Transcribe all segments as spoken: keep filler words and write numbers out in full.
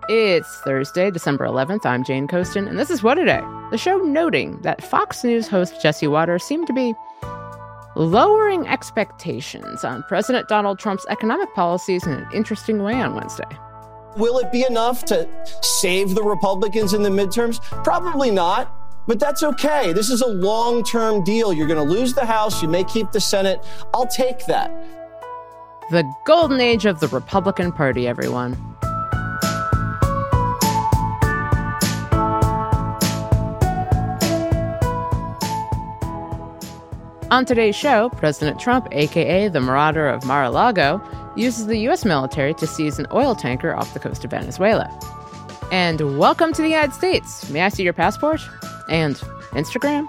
It's Thursday, December eleventh. I'm Jane Coaston, and this is What A Day, the show noting that Fox News host Jesse Watters seemed to be lowering expectations on President Donald Trump's economic policies in an interesting way on Wednesday. Will it be enough to save the Republicans in the midterms? Probably not, but that's okay. This is a long-term deal. You're going to lose the House. You may keep the Senate. I'll take that. The golden age of the Republican Party, everyone. On today's show, President Trump, a k a the Marauder of Mar-a-Lago, uses the U S military to seize an oil tanker off the coast of Venezuela. And welcome to the United States. May I see your passport? And Instagram?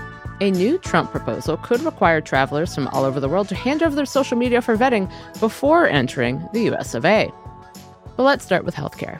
A new Trump proposal could require travelers from all over the world to hand over their social media for vetting before entering the U S of A. But let's start with healthcare.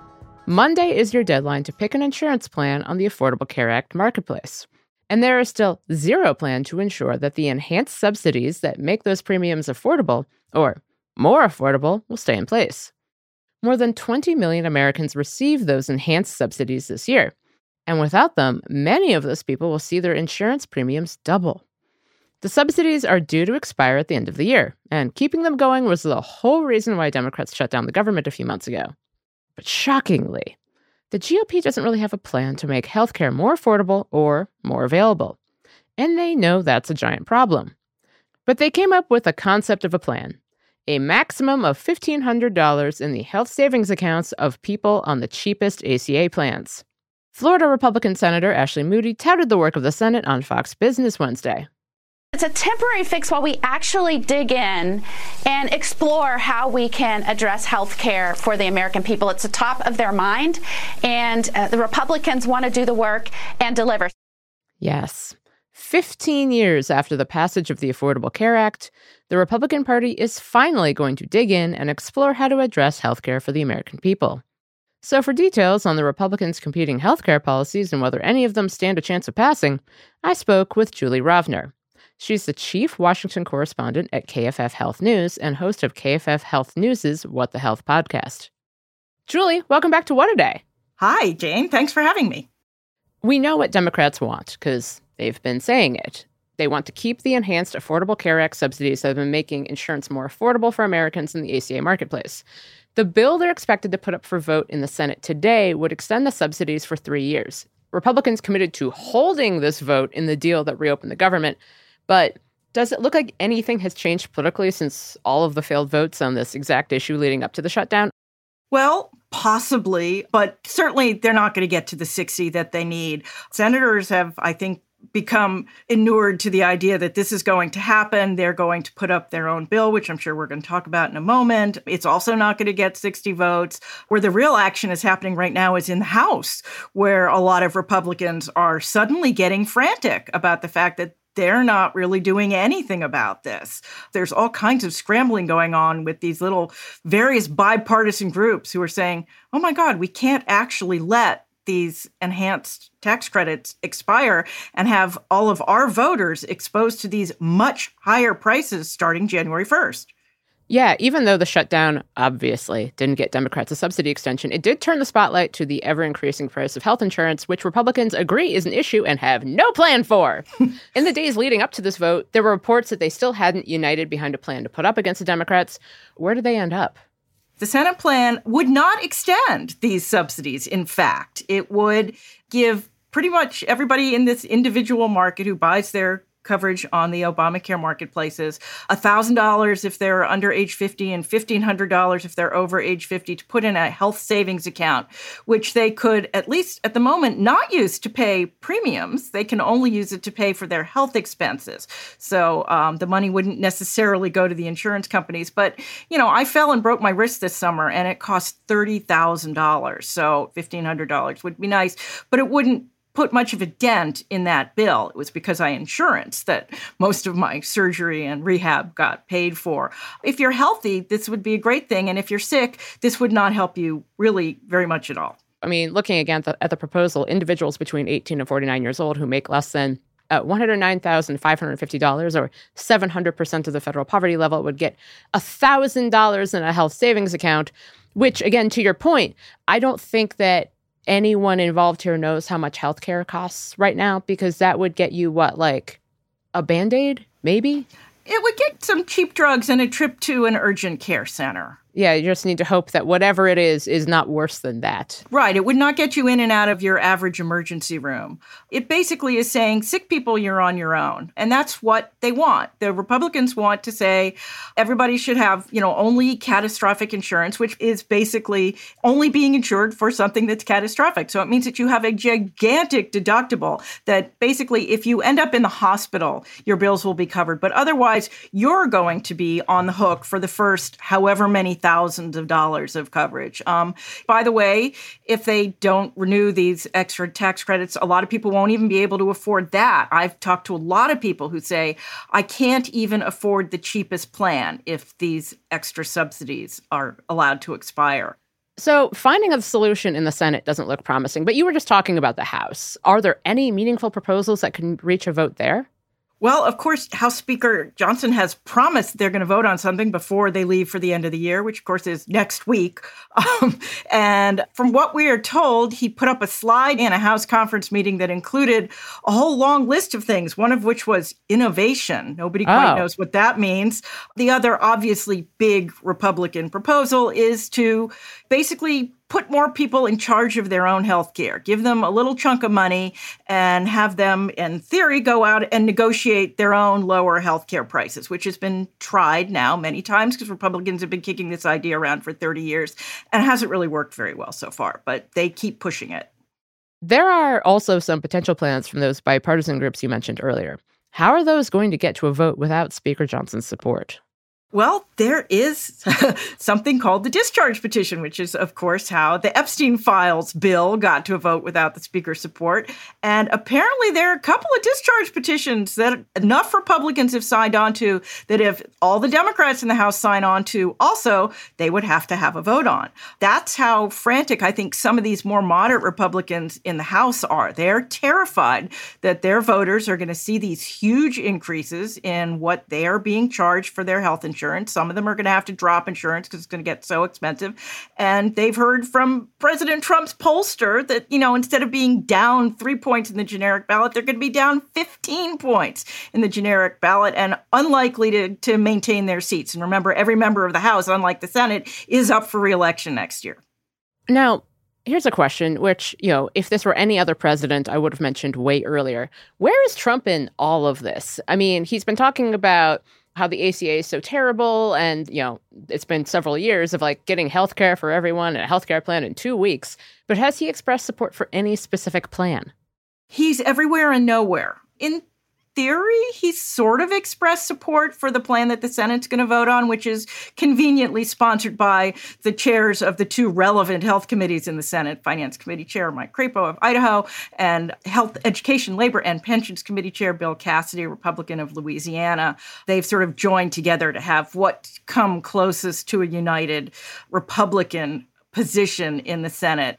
Monday is your deadline to pick an insurance plan on the Affordable Care Act marketplace. And there is still zero plan to ensure that the enhanced subsidies that make those premiums affordable, or more affordable, will stay in place. More than twenty million Americans receive those enhanced subsidies this year. And without them, many of those people will see their insurance premiums double. The subsidies are due to expire at the end of the year, and keeping them going was the whole reason why Democrats shut down the government a few months ago. But shockingly, the G O P doesn't really have a plan to make healthcare more affordable or more available. And they know that's a giant problem. But they came up with a concept of a plan. A maximum of fifteen hundred dollars in the health savings accounts of people on the cheapest A C A plans. Florida Republican Senator Ashley Moody touted the work of the Senate on Fox Business Wednesday. It's a temporary fix while we actually dig in and explore how we can address health care for the American people. It's the top of their mind, and uh, the Republicans want to do the work and deliver. Yes. fifteen years after the passage of the Affordable Care Act, the Republican Party is finally going to dig in and explore how to address health care for the American people. So for details on the Republicans' competing health care policies and whether any of them stand a chance of passing, I spoke with Julie Rovner. She's the chief Washington correspondent at K F F Health News and host of K F F Health News' What the Health podcast. Julie, welcome back to What A Day. Hi, Jane. Thanks for having me. We know what Democrats want because they've been saying it. They want to keep the enhanced Affordable Care Act subsidies that have been making insurance more affordable for Americans in the A C A marketplace. The bill they're expected to put up for vote in the Senate today would extend the subsidies for three years. Republicans committed to holding this vote in the deal that reopened the government. But does it look like anything has changed politically since all of the failed votes on this exact issue leading up to the shutdown? Well, possibly, but certainly they're not going to get to the sixty that they need. Senators have, I think, become inured to the idea that this is going to happen. They're going to put up their own bill, which I'm sure we're going to talk about in a moment. It's also not going to get sixty votes. Where the real action is happening right now is in the House, where a lot of Republicans are suddenly getting frantic about the fact that they're not really doing anything about this. There's all kinds of scrambling going on with these little various bipartisan groups who are saying, oh my God, we can't actually let these enhanced tax credits expire and have all of our voters exposed to these much higher prices starting January first. Yeah, even though the shutdown obviously didn't get Democrats a subsidy extension, it did turn the spotlight to the ever-increasing price of health insurance, which Republicans agree is an issue and have no plan for. In the days leading up to this vote, there were reports that they still hadn't united behind a plan to put up against the Democrats. Where did they end up? The Senate plan would not extend these subsidies. In fact, it would give pretty much everybody in this individual market who buys their coverage on the Obamacare marketplaces, one thousand dollars if they're under age fifty and fifteen hundred dollars if they're over age fifty to put in a health savings account, which they could, at least at the moment, not use to pay premiums. They can only use it to pay for their health expenses. So um, the money wouldn't necessarily go to the insurance companies. But, you know, I fell and broke my wrist this summer and it cost thirty thousand dollars. So fifteen hundred dollars would be nice, but it wouldn't put much of a dent in that bill. It was because I insurance that most of my surgery and rehab got paid for. If you're healthy, this would be a great thing. And if you're sick, this would not help you really very much at all. I mean, looking again at the, at the proposal, individuals between eighteen and forty-nine years old who make less than uh, one hundred nine thousand five hundred fifty dollars or seven hundred percent of the federal poverty level would get one thousand dollars in a health savings account. Which, again, to your point, I don't think that anyone involved here knows how much healthcare costs right now, because that would get you, what, like a Band-Aid, maybe? It would get some cheap drugs and a trip to an urgent care center. Yeah, you just need to hope that whatever it is is not worse than that. Right. It would not get you in and out of your average emergency room. It basically is saying, sick people, you're on your own. And that's what they want. The Republicans want to say everybody should have, you know, only catastrophic insurance, which is basically only being insured for something that's catastrophic. So it means that you have a gigantic deductible that basically if you end up in the hospital, your bills will be covered. But otherwise, you're going to be on the hook for the first however many thousands of dollars of coverage. Um, by the way, if they don't renew these extra tax credits, a lot of people won't even be able to afford that. I've talked to a lot of people who say, I can't even afford the cheapest plan if these extra subsidies are allowed to expire. So finding a solution in the Senate doesn't look promising, but you were just talking about the House. Are there any meaningful proposals that can reach a vote there? Well, of course, House Speaker Johnson has promised they're going to vote on something before they leave for the end of the year, which, of course, is next week. Um, and from what we are told, he put up a slide in a House conference meeting that included a whole long list of things, one of which was innovation. Nobody quite oh. knows what that means. The other obviously big Republican proposal is to basically put more people in charge of their own health care, give them a little chunk of money and have them, in theory, go out and negotiate their own lower health care prices, which has been tried now many times because Republicans have been kicking this idea around for thirty years and it hasn't really worked very well so far, but they keep pushing it. There are also some potential plans from those bipartisan groups you mentioned earlier. How are those going to get to a vote without Speaker Johnson's support? Well, there is something called the discharge petition, which is, of course, how the Epstein Files bill got to a vote without the Speaker's support. And apparently there are a couple of discharge petitions that enough Republicans have signed on to that if all the Democrats in the House sign on to also, they would have to have a vote on. That's how frantic I think some of these more moderate Republicans in the House are. They're terrified that their voters are going to see these huge increases in what they are being charged for their health insurance. Some of them are going to have to drop insurance because it's going to get so expensive. And they've heard from President Trump's pollster that, you know, instead of being down three points in the generic ballot, they're going to be down fifteen points in the generic ballot and unlikely to, to maintain their seats. And remember, every member of the House, unlike the Senate, is up for re-election next year. Now, here's a question, which, you know, if this were any other president, I would have mentioned way earlier. Where is Trump in all of this? I mean, he's been talking about how the A C A is so terrible. And, you know, it's been several years of like getting healthcare for everyone and a healthcare plan in two weeks. But has he expressed support for any specific plan? He's everywhere and nowhere. In theory, he's sort of expressed support for the plan that the Senate's going to vote on, which is conveniently sponsored by the chairs of the two relevant health committees in the Senate, Finance Committee Chair Mike Crapo of Idaho and Health, Education, Labor, and Pensions Committee Chair Bill Cassidy, Republican of Louisiana. They've sort of joined together to have what come closest to a united Republican position in the Senate.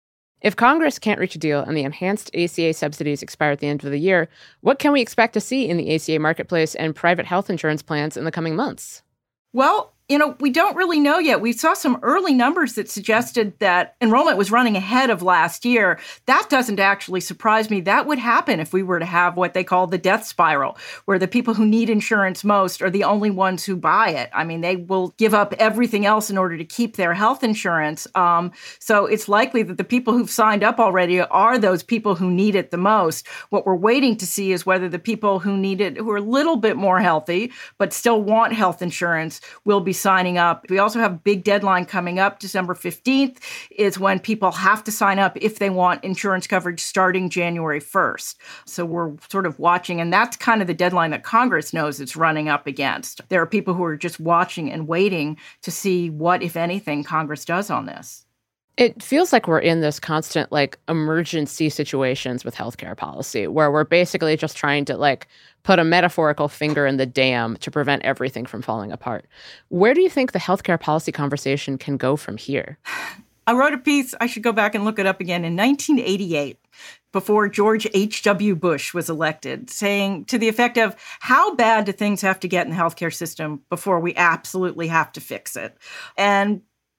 If Congress can't reach a deal and the enhanced A C A subsidies expire at the end of the year, what can we expect to see in the A C A marketplace and private health insurance plans in the coming months? Well, you know, we don't really know yet. We saw some early numbers that suggested that enrollment was running ahead of last year. That doesn't actually surprise me. That would happen if we were to have what they call the death spiral, where the people who need insurance most are the only ones who buy it. I mean, they will give up everything else in order to keep their health insurance. Um, so it's likely that the people who've signed up already are those people who need it the most. What we're waiting to see is whether the people who need it, who are a little bit more healthy, but still want health insurance, will be signing up. We also have a big deadline coming up. December fifteenth is when people have to sign up if they want insurance coverage starting January first. So we're sort of watching, and that's kind of the deadline that Congress knows it's running up against. There are people who are just watching and waiting to see what, if anything, Congress does on this. It feels like we're in this constant, like, emergency situations with healthcare policy, where we're basically just trying to, like, put a metaphorical finger in the dam to prevent everything from falling apart. Where do you think the healthcare policy conversation can go from here? I wrote a piece, I should go back and look it up again, in nineteen eighty-eight, before George H W. Bush was elected, saying to the effect of, how bad do things have to get in the healthcare system before we absolutely have to fix it? And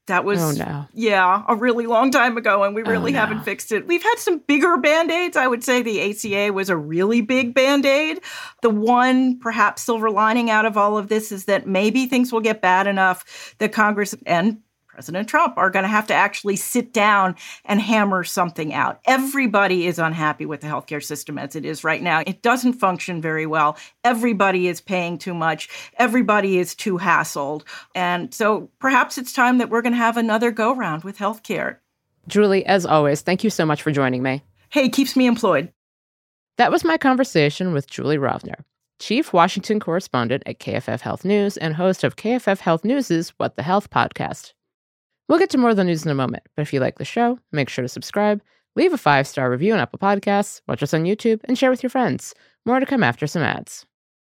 That was, oh, no. yeah, a really long time ago, and we really oh, no. haven't fixed it. We've had some bigger Band-Aids. I would say the A C A was a really big Band-Aid. The one, perhaps, silver lining out of all of this is that maybe things will get bad enough that Congress and President Trump are going to have to actually sit down and hammer something out. Everybody is unhappy with the healthcare system as it is right now. It doesn't function very well. Everybody is paying too much. Everybody is too hassled. And so perhaps it's time that we're going to have another go-round with healthcare. Julie, as always, thank you so much for joining me. Hey, keeps me employed. That was my conversation with Julie Rovner, Chief Washington Correspondent at K F F Health News and host of K F F Health News' What the Health podcast. We'll get to more of the news in a moment, but if you like the show, make sure to subscribe, leave a five-star review on Apple Podcasts, watch us on YouTube, and share with your friends. More to come after some ads.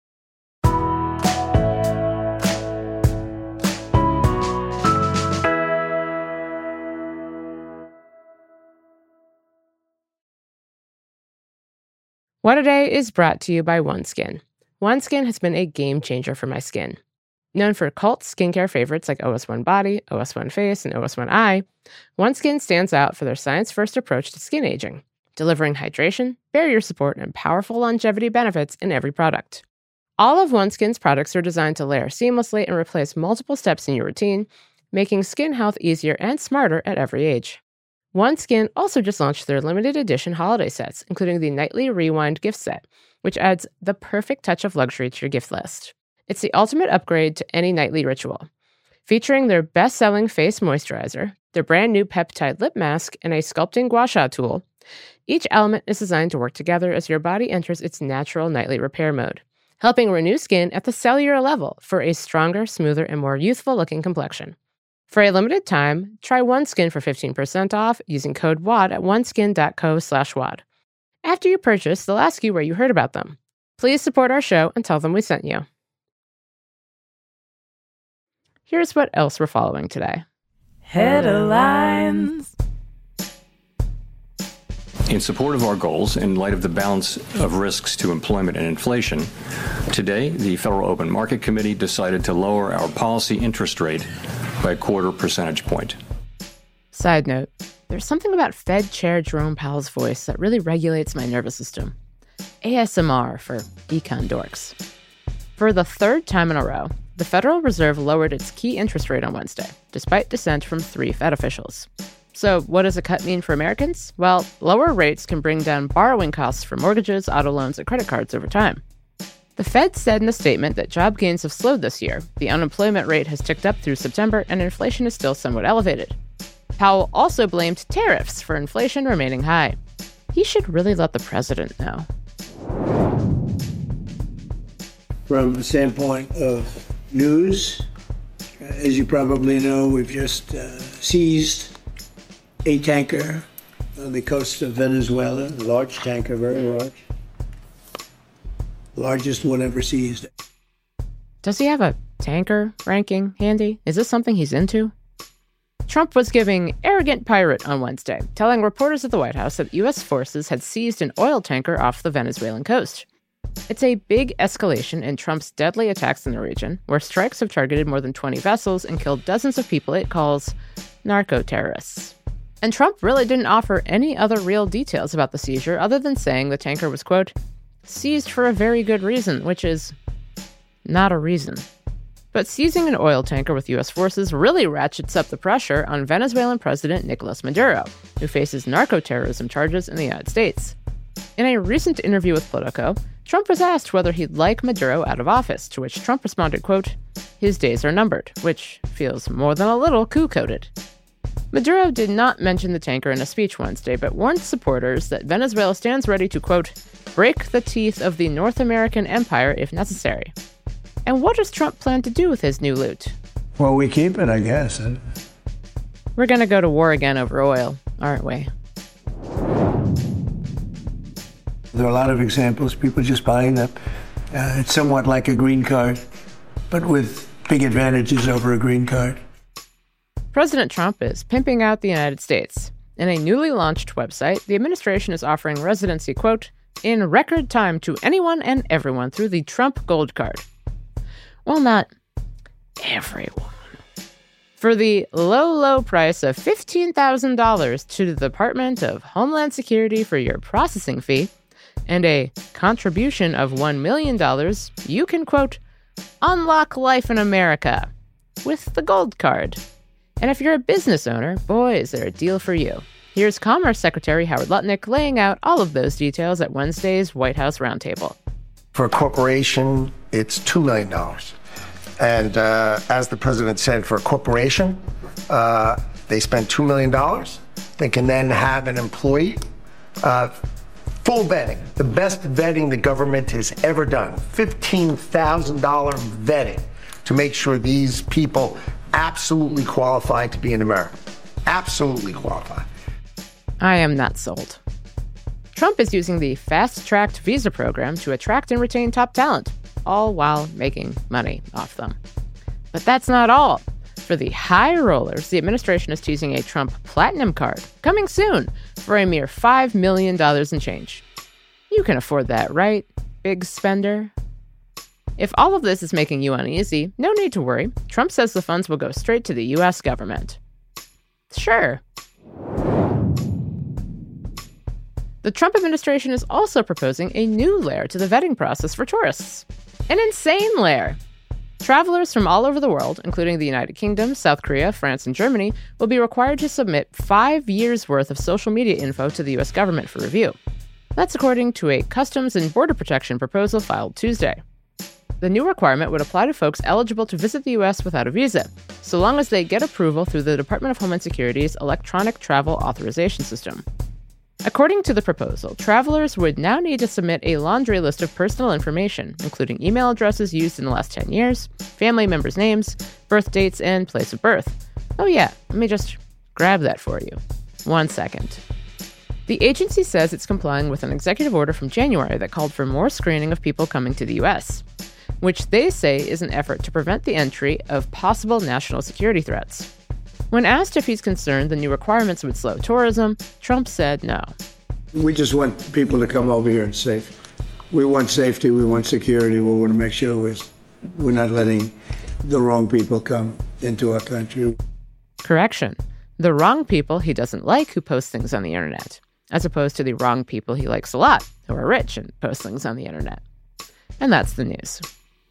What Today is brought to you by OneSkin. OneSkin has been a game changer for my skin. Known for cult skincare favorites like O S one Body, O S one Face, and O S one Eye, OneSkin stands out for their science-first approach to skin aging, delivering hydration, barrier support, and powerful longevity benefits in every product. All of OneSkin's products are designed to layer seamlessly and replace multiple steps in your routine, making skin health easier and smarter at every age. OneSkin also just launched their limited edition holiday sets, including the Nightly Rewind gift set, which adds the perfect touch of luxury to your gift list. It's the ultimate upgrade to any nightly ritual. Featuring their best-selling face moisturizer, their brand new peptide lip mask, and a sculpting gua sha tool, each element is designed to work together as your body enters its natural nightly repair mode, helping renew skin at the cellular level for a stronger, smoother, and more youthful-looking complexion. For a limited time, try OneSkin for fifteen percent off using code W A D at oneskin.co slash WAD. After you purchase, they'll ask you where you heard about them. Please support our show and tell them we sent you. Here's what else we're following today. Headlines. In support of our goals, in light of the balance of risks to employment and inflation, today the Federal Open Market Committee decided to lower our policy interest rate by a quarter percentage point. Side note, there's something about Fed Chair Jerome Powell's voice that really regulates my nervous system. A S M R for econ dorks. For the third time in a row, the Federal Reserve lowered its key interest rate on Wednesday, despite dissent from three Fed officials. So what does a cut mean for Americans? Well, lower rates can bring down borrowing costs for mortgages, auto loans, and credit cards over time. The Fed said in a statement that job gains have slowed this year, the unemployment rate has ticked up through September, and inflation is still somewhat elevated. Powell also blamed tariffs for inflation remaining high. He should really let the president know. From the standpoint of news, as you probably know, we've just uh, seized a tanker on the coast of Venezuela, a large tanker, very large. Largest one ever seized. Does he have a tanker ranking handy? Is this something he's into? Trump was giving arrogant pirate on Wednesday, telling reporters at the White House that U S forces had seized an oil tanker off the Venezuelan coast. It's a big escalation in Trump's deadly attacks in the region, where strikes have targeted more than twenty vessels and killed dozens of people it calls narco-terrorists. And Trump really didn't offer any other real details about the seizure other than saying the tanker was, quote, seized for a very good reason, which is not a reason. But seizing an oil tanker with U S forces really ratchets up the pressure on Venezuelan President Nicolas Maduro, who faces narco-terrorism charges in the United States. In a recent interview with Politico, Trump was asked whether he'd like Maduro out of office, to which Trump responded, quote, his days are numbered, which feels more than a little coup-coded. Maduro did not mention the tanker in a speech Wednesday, but warned supporters that Venezuela stands ready to, quote, break the teeth of the North American empire if necessary. And what does Trump plan to do with his new loot? Well, we keep it, I guess. We're going to go to war again over oil, aren't we? There are a lot of examples, people just buying them. Uh, it's somewhat like a green card, but with big advantages over a green card. President Trump is pimping out the United States. In a newly launched website, the administration is offering residency, quote, in record time to anyone and everyone through the Trump Gold Card. Well, not everyone. for the low, low price of fifteen thousand dollars to the Department of Homeland Security for your processing fee and a contribution of one million dollars, you can, quote, unlock life in America with the Gold Card. And if you're a business owner, boy, is there a deal for you. Here's Commerce Secretary Howard Lutnick laying out all of those details at Wednesday's White House Roundtable. For a corporation, it's two million dollars. And uh, as the president said, for a corporation, uh, they spend two million dollars. They can then have an employee, uh, full vetting, the best vetting the government has ever done, fifteen thousand dollars vetting to make sure these people absolutely qualify to be in America. Absolutely qualify. I am not sold. Trump is using the fast-tracked visa program to attract and retain top talent, all while making money off them. But that's not all. For the high rollers, the administration is teasing a Trump Platinum Card, coming soon, for a mere five million dollars in change. You can afford that, right, big spender? If all of this is making you uneasy, no need to worry. Trump says the funds will go straight to the U S government. Sure. The Trump administration is also proposing a new layer to the vetting process for tourists. An insane layer. Travelers from all over the world, including the United Kingdom, South Korea, France, and Germany, will be required to submit five years' worth of social media info to the U S government for review. That's according to a Customs and Border Protection proposal filed Tuesday. The new requirement would apply to folks eligible to visit the U S without a visa, so long as they get approval through the Department of Homeland Security's Electronic Travel Authorization System. According to the proposal, travelers would now need to submit a laundry list of personal information, including email addresses used in the last ten years, family members' names, birth dates, and place of birth. Oh yeah, let me just grab that for you. One second. The agency says it's complying with an executive order from January that called for more screening of people coming to the U S, which they say is an effort to prevent the entry of possible national security threats. When asked if he's concerned the new requirements would slow tourism, Trump said no. We just want people to come over here and safe. We want safety, we want security, we want to make sure we're, we're not letting the wrong people come into our country. Correction. The wrong people he doesn't like who post things on the internet, as opposed to the wrong people he likes a lot, who are rich and post things on the internet. And that's the news.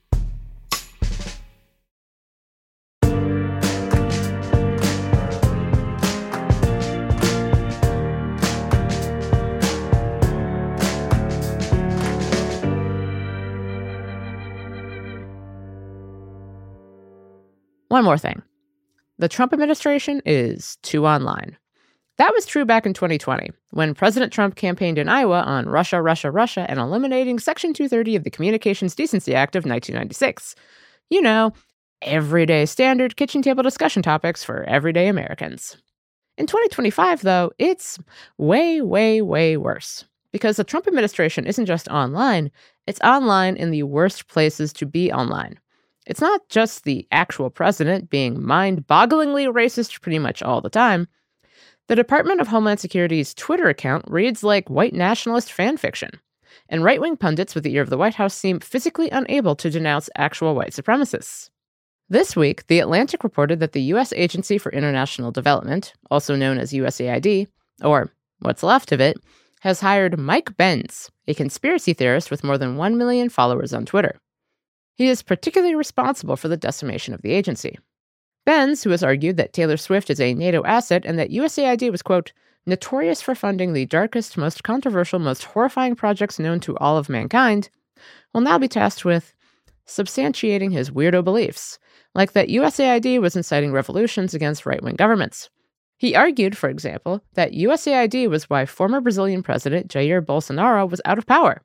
One more thing. The Trump administration is too online. That was true back in twenty twenty, when President Trump campaigned in Iowa on Russia, Russia, Russia, and eliminating Section two thirty of the Communications Decency Act of nineteen ninety-six. You know, everyday standard kitchen table discussion topics for everyday Americans. In twenty twenty-five, though, it's way, way, way worse. Because the Trump administration isn't just online, it's online in the worst places to be online. It's not just the actual president being mind-bogglingly racist pretty much all the time. The Department of Homeland Security's Twitter account reads like white nationalist fan fiction, and right-wing pundits with the ear of the White House seem physically unable to denounce actual white supremacists. This week, The Atlantic reported that the U S Agency for International Development, also known as U S A I D, or what's left of it, has hired Mike Benz, a conspiracy theorist with more than one million followers on Twitter. He is particularly responsible for the decimation of the agency. Benz, who has argued that Taylor Swift is a NATO asset and that U S A I D was, quote, notorious for funding the darkest, most controversial, most horrifying projects known to all of mankind, will now be tasked with substantiating his weirdo beliefs, like that U S A I D was inciting revolutions against right-wing governments. He argued, for example, that U S A I D was why former Brazilian President Jair Bolsonaro was out of power.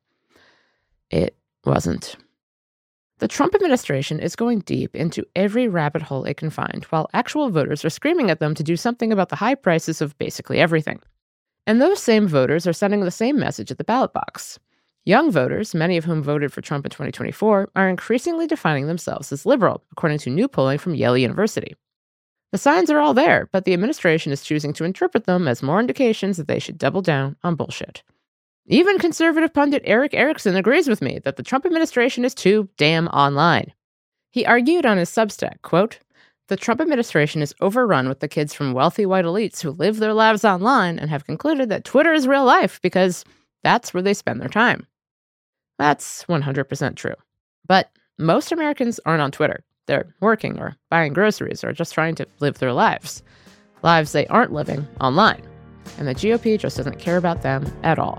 It wasn't. The Trump administration is going deep into every rabbit hole it can find, while actual voters are screaming at them to do something about the high prices of basically everything. And those same voters are sending the same message at the ballot box. Young voters, many of whom voted for Trump in twenty twenty-four, are increasingly defining themselves as liberal, according to new polling from Yale University. The signs are all there, but the administration is choosing to interpret them as more indications that they should double down on bullshit. Even conservative pundit Eric Erickson agrees with me that the Trump administration is too damn online. He argued on his Substack, quote, The Trump administration is overrun with the kids from wealthy white elites who live their lives online and have concluded that Twitter is real life because that's where they spend their time. That's one hundred percent true. But most Americans aren't on Twitter. They're working or buying groceries or just trying to live their lives. Lives they aren't living online. And the G O P just doesn't care about them at all.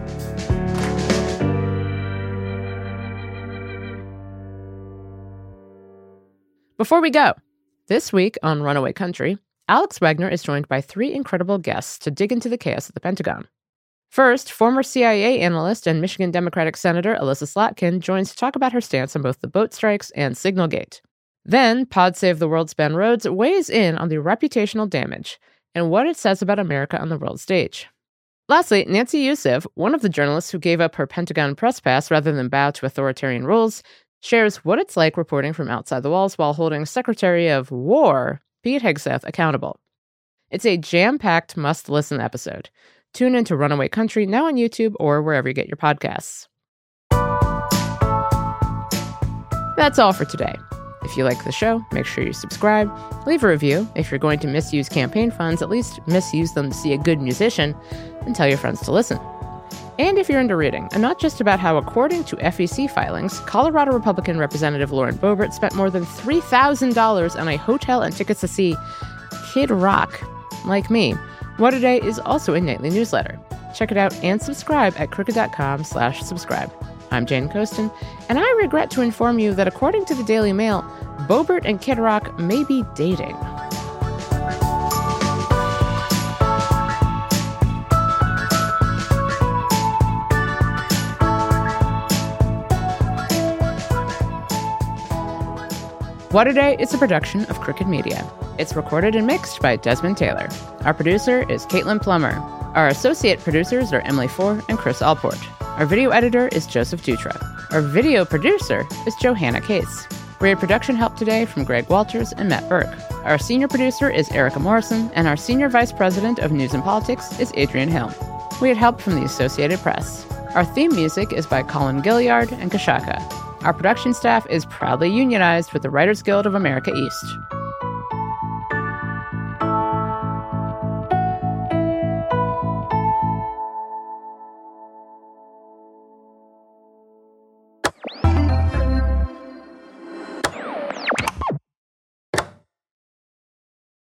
Before we go, this week on Runaway Country, Alex Wagner is joined by three incredible guests to dig into the chaos at the Pentagon. First, former C I A analyst and Michigan Democratic Senator Elissa Slotkin joins to talk about her stance on both the boat strikes and Signalgate. Then, Pod Save the World's Ben Rhodes weighs in on the reputational damage and what it says about America on the world stage. Lastly, Nancy Youssef, one of the journalists who gave up her Pentagon press pass rather than bow to authoritarian rules, shares what it's like reporting from outside the walls while holding Secretary of War Pete Hegseth accountable. It's a jam-packed must-listen episode. Tune into Runaway Country now on YouTube or wherever you get your podcasts. That's all for today. If you like the show, make sure you subscribe, leave a review. If you're going to misuse campaign funds, at least misuse them to see a good musician, and tell your friends to listen. And if you're into reading, and not just about how, according to F E C filings, Colorado Republican Representative Lauren Boebert spent more than three thousand dollars on a hotel and tickets to see Kid Rock. Like me, What A Day is also a nightly newsletter. Check it out and subscribe at crooked.com slash subscribe. I'm Jane Coaston, and I regret to inform you that according to the Daily Mail, Boebert and Kid Rock may be dating. What A Day is a production of Crooked Media. It's recorded and mixed by Desmond Taylor. Our producer is Caitlin Plummer. Our associate producers are Emily Four and Chris Allport. Our video editor is Joseph Dutra. Our video producer is Johanna Case. We had production help today from Greg Walters and Matt Burke. Our senior producer is Erica Morrison, and our senior vice president of news and politics is Adrian Hill. We had help from the Associated Press. Our theme music is by Colin Gilliard and Kashaka. Our production staff is proudly unionized with the Writers Guild of America East.